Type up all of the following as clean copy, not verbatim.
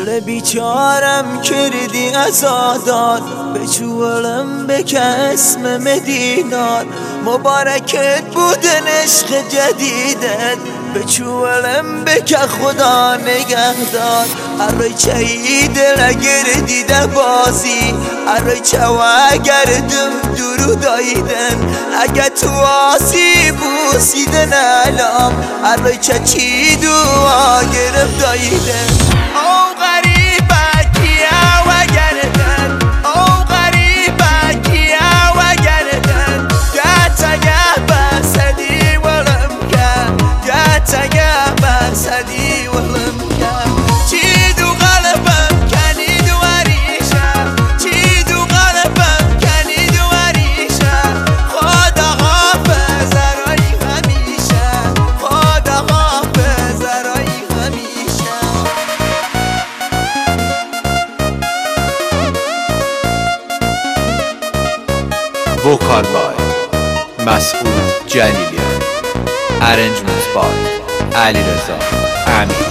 دل بیچارم کردی ازادار، به چولم بکه اسم مدینار. مبارکت بودن عشق جدیدت، به چولم بکه خدا نگهدار. ارای چایی دل گردیده بازی، ارای چوا گردم درود دایدن. اگه تو آسی بوسیدن علام، ارای چی دعا گرم دایدن. او غریبه کیا و گردن، او غریبه کیا و گردن. گتگه بسدی ولم که، گتگه بسدی ولم که. چی دو قلبم کنی دو وریشه، چی دو قلبم کنی دو وریشه. خدا حافظ رای همیشه، خدا حافظ رای همیشه. Vocal by Mas'oud Jalilian. Arrangements by Ali Reza Amir.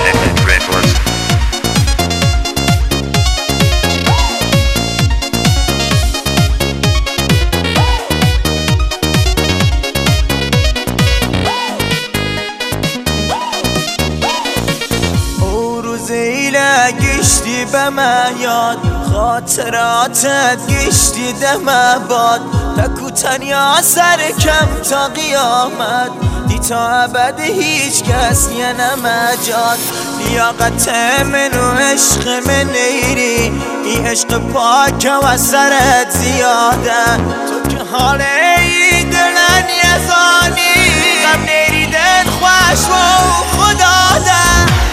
گشتی به من یاد، خاطراتت گشتی دم باد. تکو تنیا سر کم تا قیامت، دی تا ابد هیچ کس یه نمجاد. لیاقت من و عشق من نیری، این عشق پاک و سرت زیاده. تو که حال ای دلن یزانی، غم نیریدن خوش و خدا ده.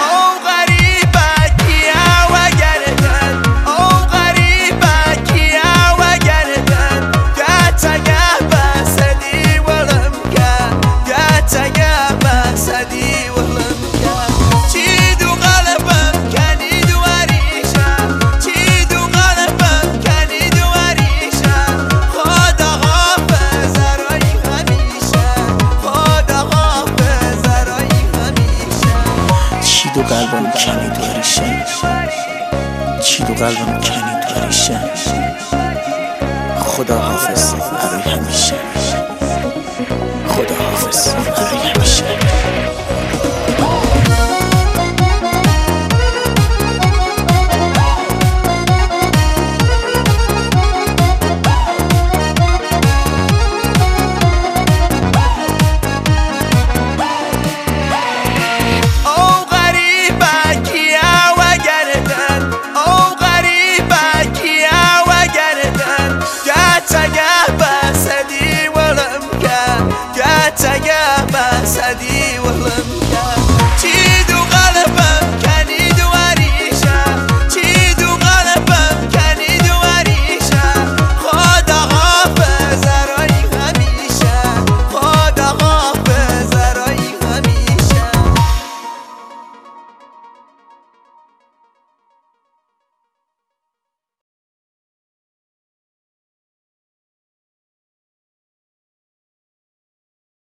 دو قلبم کنی تو ریشه، چی دو قلبم کنی تو ریشه. خدا حافظ برای همیشه، خدا حافظ برای همیشه.